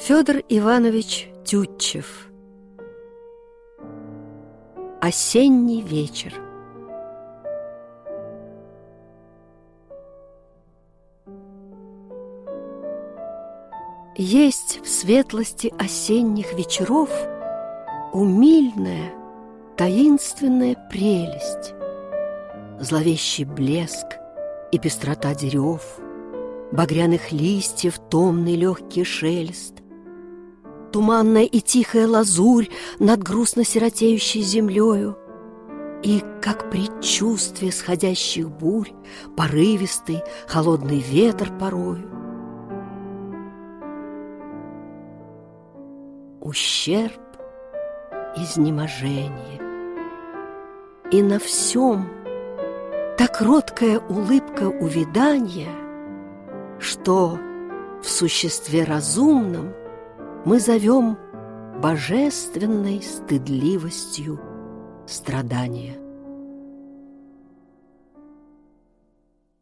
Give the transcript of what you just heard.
Федор Иванович Тютчев. Осенний вечер. Есть в светлости осенних вечеров умильная, таинственная прелесть, зловещий блеск и пестрота дерев, багряных листьев томный легкий шелест, туманная и тихая лазурь над грустно сиротеющей землею, и, как предчувствие сходящих бурь, порывистый, холодный ветер порою. Ущерб, изнеможение, и на всем та кроткая улыбка увядания, что в существе разумном мы зовем божественной стыдливостью страдания.